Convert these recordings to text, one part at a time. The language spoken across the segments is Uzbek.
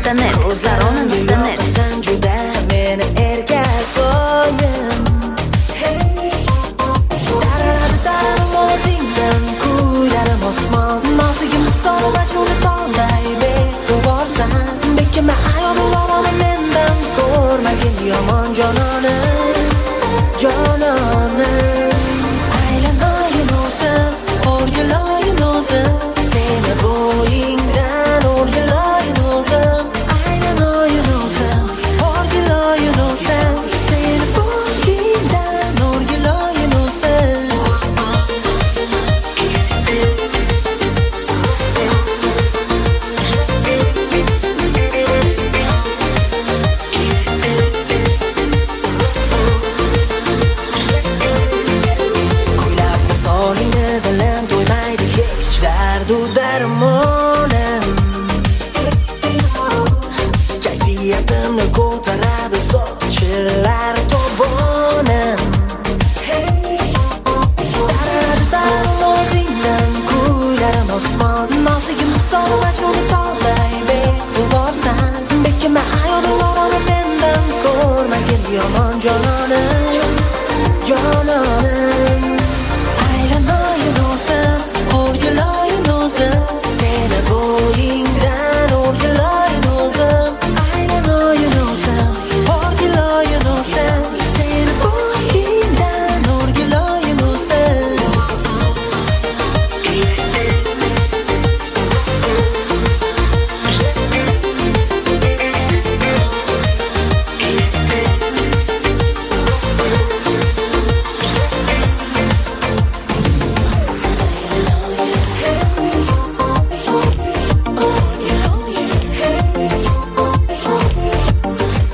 tarona.net. Ko'zlarimga juda meni erkak qo'yim. Taradim o'zingdan kuylarim osmon. Nozigim misol majnuni tolday beg'uborsan. Bekima ayollarni mendan ko'rmagin yomon jononim, jononim. Aylanayin o'zim, o'rgilayin o'zim. Seni bo'yingdan o'rgilayin o'zim. Aylanayin o'zim, o'rgilayin o'zim. Seni bo'yingdan o'rgilayin o'zim. Kuylab misolingni dilim to'ymaydi hech dardu darmonim. Kayfiyatimni ko'taradi sochillar to'bonim. Taradim o'zingdan kuylarim osmon. Nozigim misol majnuni tolday beg'uborsan. Bekima ayollarni mendan ko'rmagin yomon jononim, jononim. Aylanayin o'zim, o'rgilayin o'zim. Seni bo'yingdan o'rgilayin o'zim. Aylanayin o'zim, o'rgilayin o'zim. Seni bo'yingdan o'rgilayin o'zim.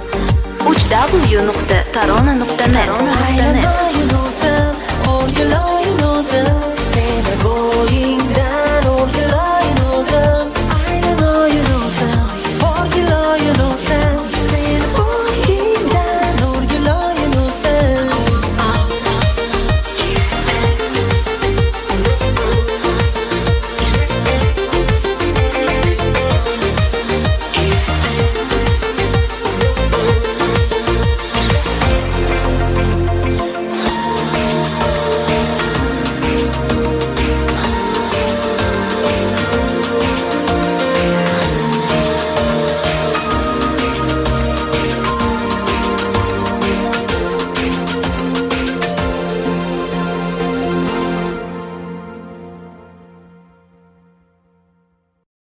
www.tarona.net. Aylanayin o'zim, o'rgilayin